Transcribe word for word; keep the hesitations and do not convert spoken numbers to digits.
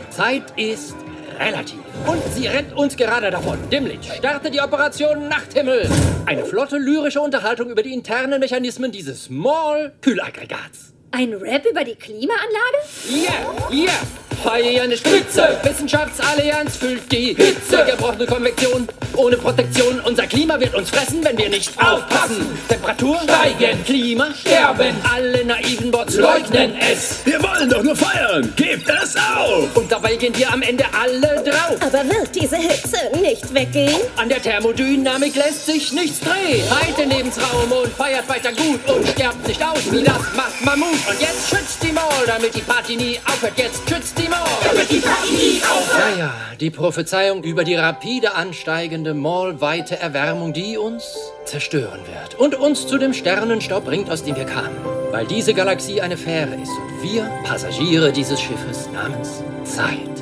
Zeit ist relativ. Und sie rennt uns gerade davon. Dimlich, starte die Operation Nachthimmel. Eine flotte lyrische Unterhaltung über die internen Mechanismen dieses Small-Kühlaggregats. Ein Rap über die Klimaanlage? Ja, yeah, ja. Yeah. Feier eine Spitze, Wissenschaftsallianz füllt die Hitze. Gebrochene Konvektion, ohne Protektion. Unser Klima wird uns fressen, wenn wir nicht aufpassen. Temperatur steigen, Klima sterben. Alle naiven Bots leugnen es. Wir wollen doch nur feiern, gebt es auf! Und dabei gehen wir am Ende alle drauf. Aber wird diese Hitze nicht weggehen? An der Thermodynamik lässt sich nichts drehen. Halt den Lebensraum und feiert weiter gut und sterbt nicht aus, wie das macht Mammut. Und jetzt schützt die Mall, damit die Party nie aufhört. Jetzt schützt die Mall, damit die Party nie aufhört. Ja, ja, die Prophezeiung über die rapide ansteigende mallweite Erwärmung, die uns zerstören wird. Und uns zu dem Sternenstaub bringt, aus dem wir kamen. Weil diese Galaxie eine Fähre ist und wir Passagiere dieses Schiffes namens Zeit.